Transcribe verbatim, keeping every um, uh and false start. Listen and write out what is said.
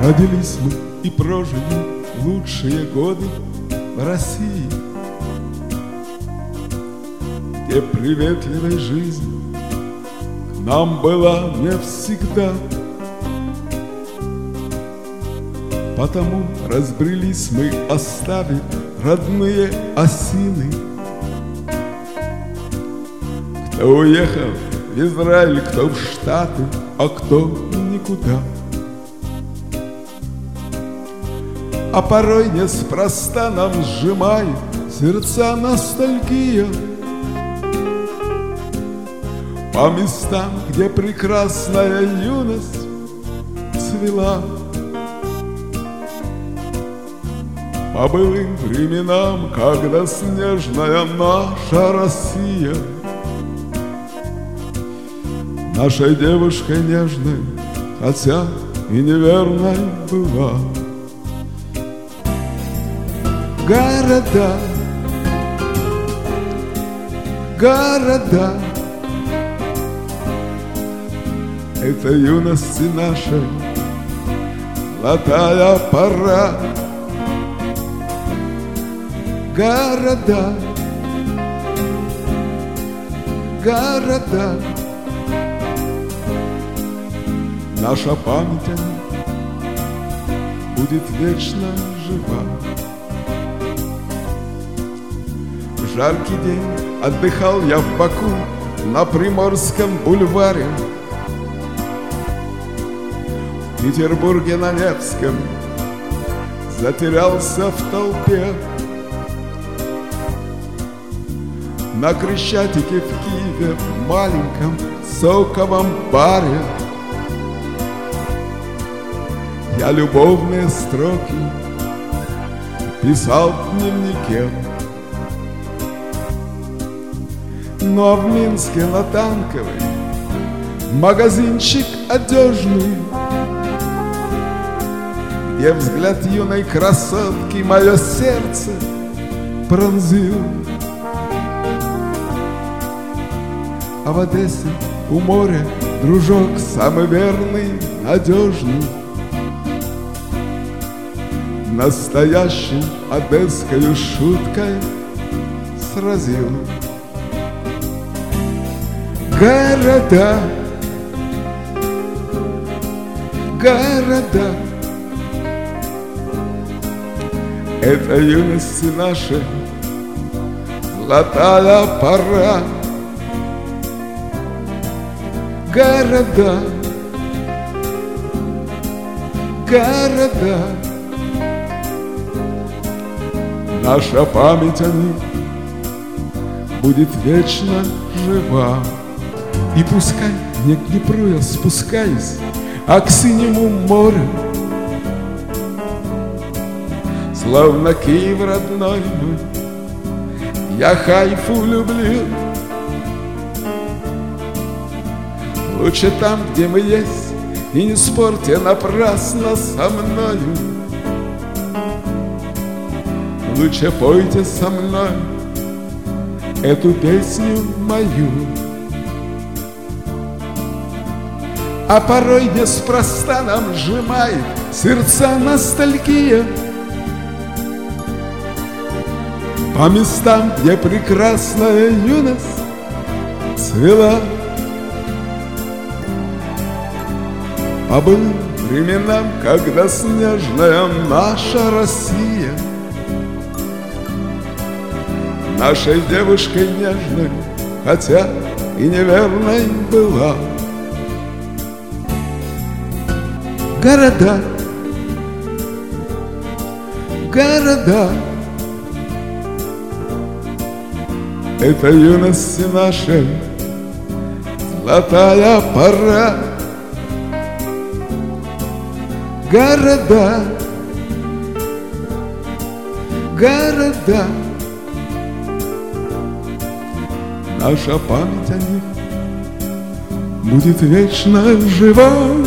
Родились мы и прожили лучшие годы в России, где приветливой жизнь к нам была не всегда. Потому разбрелись мы, оставив родные осины. Кто уехал в Израиль, кто в Штаты, а кто никуда. А порой неспроста нам сжимает сердца ностальгия по местам, где прекрасная юность цвела, по былым временам, когда снежная наша Россия нашей девушкой нежной, хотя и неверной была. Города, города, это юности нашей золотая пора. Города, города, наша память о них будет вечно жива. В жаркий день отдыхал я в Баку на Приморском бульваре. В Петербурге на Невском затерялся в толпе. На Крещатике в Киеве в маленьком соковом баре я любовные строки писал в дневнике. Ну а в Минске на Танковой магазинчик одежный, где взгляд юной красотки мое сердце пронзил. А в Одессе у моря дружок самый верный, надежный, настоящей одесскою шуткой сразил. Города, города, это юности нашей золотая пора. Города, города, наша память о них будет вечно жива. И пускай не к Днепру я спускаюсь, а к синему морю, словно Киев родной мой, я Хайфу люблю. Лучше там, где мы есть, и не спорьте напрасно со мною. Лучше пойте со мной эту песню мою. А порой неспроста нам сжимает сердца ностальгия по местам, где прекрасная юность цвела, по былым временам, когда снежная наша Россия нашей девушкой нежной, хотя и неверной была. Города, города, это юности нашей золотая пора. Города, города, наша память о них будет вечно жива.